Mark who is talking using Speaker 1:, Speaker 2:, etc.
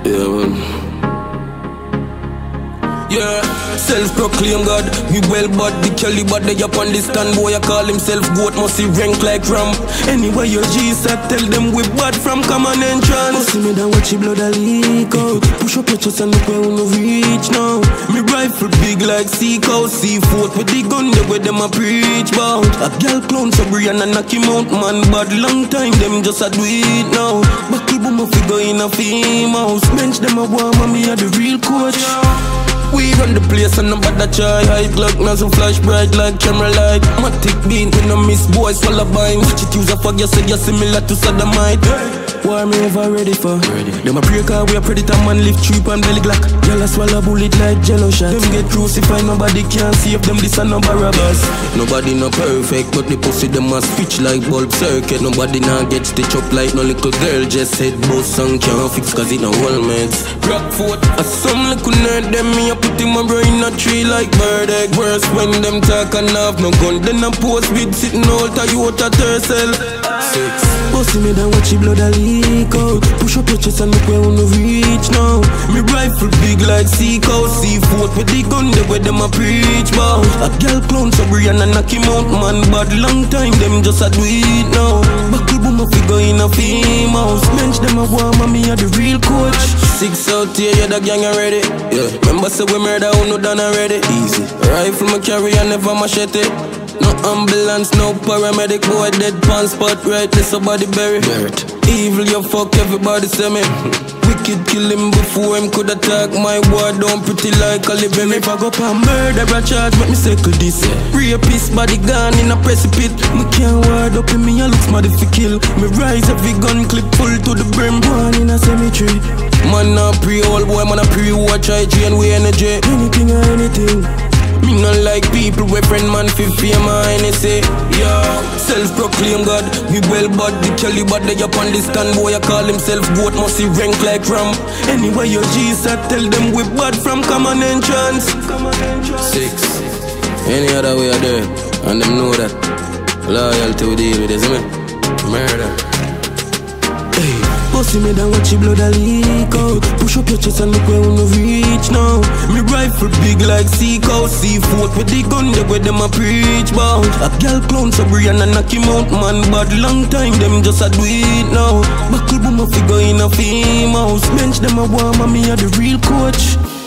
Speaker 1: Yeah, man. Yeah, self-proclaimed God. We well but the Kelly but they up on the stand. Boy, I call himself goat, must he rank like ram. Anyway, your G's I tell them we bad from common entrance. See me down watch your blood a leak out. Push up your chest and look where we no reach now. Me rifle big like sea cow. C4 with the gun the way them a preach bout. A girl clown so Brian and knock him out. Man bad long time them just a do it now. Buckle boom a figure in a fame house. Bench them a warm and me a the real coach. We run the place and nobody try. High Glock, nozzle flash bright like camera light. Matic bean, we no miss boys full of bind. Watch it use a fog, you said you're similar to Sodomite. War me ever ready for? Them a pray car, we a predator man lift trip and belly glock. Y'all a swallow bullet like jello shot. Them get crucified, nobody can save them, this and no Barabbas. Nobody no perfect, but the pussy them a switch like bulb circuit. Nobody now get stitch up like no little girl. Just head both song can't fix cause it no whole mates. Rockford, a some little nerd, them me a put in my brain a tree like bird egg. Worse when them talk and have no gun. Then I post with sitting out a you out at herself. 6 Bossy me down watch your blood a leak out. Push up your chest and look where we no reach now. Me rifle big like sea cow. C4 with the gun the way them a preach bout. A girl clown so Brian and knock him out. Man bad long time them just a do it now. Buckle boom a figure in a fame house. Bench them a warm and me a the real coach. 6 out here, yeah, the gang already. Yeah, remember say we murder who no done already. Easy. Rifle me carry and never machete. No ambulance, no paramedic. Boy dead pan spot right there, somebody bury. Evil you fuck everybody say me. Wicked kill him before him could attack. My boy don't pretty like a living. If I go for murder a charge, make me circle this. Rapist body gone in a precipice. Me can't ward up in me, I look smarty fi kill. Me rise every gun clip full to the brim. Born in a cemetery. Man a pre old boy, man a pre watch I G and we energy. Anything or anything. Me not like people we friend man fi fame or anything. Yeah, self-proclaimed God. We well but the Kelly but they up on the stand. Boy I call himself goat, must he rank like ram. Anyway your G's I tell them we bad from common entrance. 6 Any other way are there, and them know that. Loyalty we deal with, isn't it? Murder. Bossy me down watch your blood a leak out. Push up your chest and look where we no reach now. Me rifle big like sea cow. C4 with the gun the way them a preach bout. A girl clown so Brian and knock him out. Man bad long time them just a do it now. Buckle boom a figure in a fame house. Bench them a warm and me a the real coach.